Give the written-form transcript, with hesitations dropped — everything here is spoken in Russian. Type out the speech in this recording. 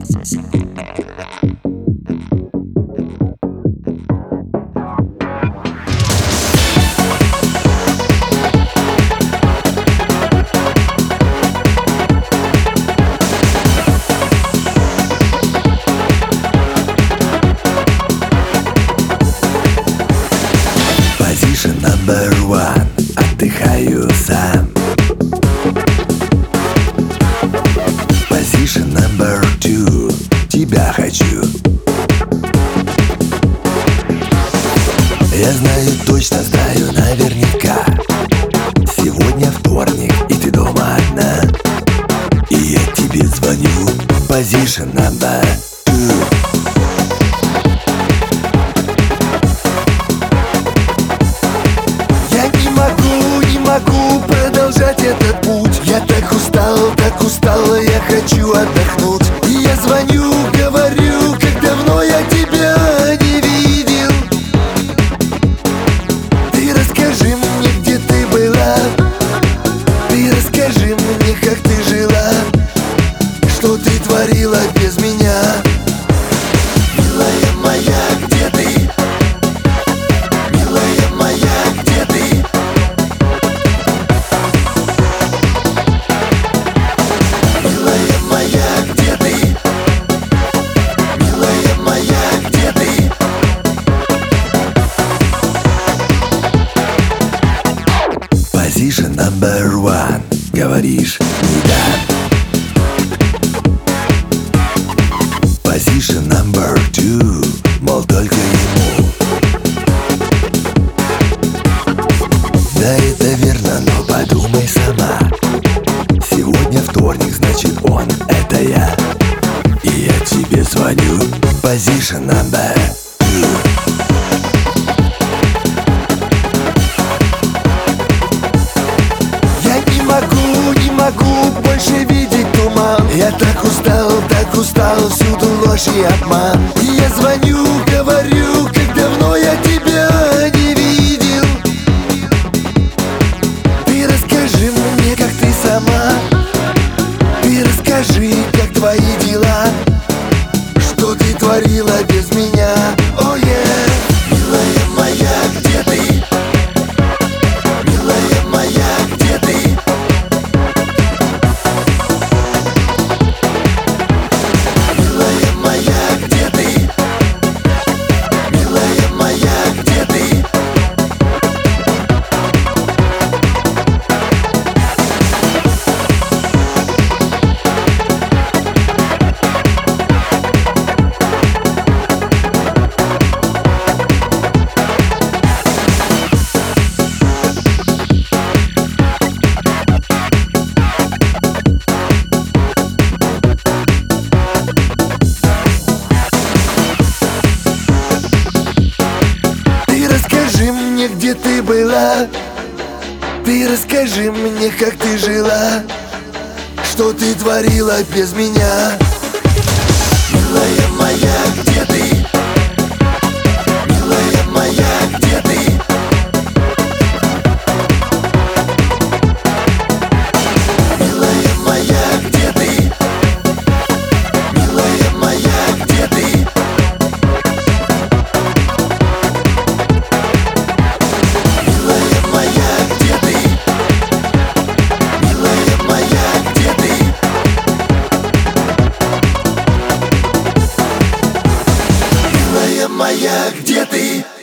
Position number one. Отдыхаю сам. Position number two. Тебя хочу. Я знаю, точно знаю наверняка. Сегодня вторник, и ты дома одна. И я тебе звоню. Position number two. Не могу продолжать этот путь. Я так устал, я хочу отдохнуть. И я звоню, говорю, как давно я тебя не видел. Ты расскажи мне, где ты была. Ты расскажи мне, как ты жила. Что ты творила без меня. Милая моя, где ты? Милая моя, где ты? Милая моя, где ты? Милая моя, где ты? Position number one. Говоришь, не да. Position number two. Мол, только ему. Да, это верно, но подумай сама. Сегодня вторник, значит он — это я. И я тебе звоню. Position number two. Я не могу больше видеть туман. Я так устал, всюду ложь и обман. И я звоню, говорю, как давно я тебя не видел. Ты расскажи мне, как ты сама. Ты расскажи, как твои дела. Что ты творила без меня. Oh yeah. Милая моя, где ты? Милая моя, где ты? Милая моя, где ты? Милая моя, где ты? Где ты была? Ты расскажи мне, как ты жила. Что ты творила без меня. Милая моя, где ты? Милая моя, где ты? Милая моя, где ты? Милая моя, где ты? Милая моя, где ты? Милая моя, где ты? Милая моя, где ты?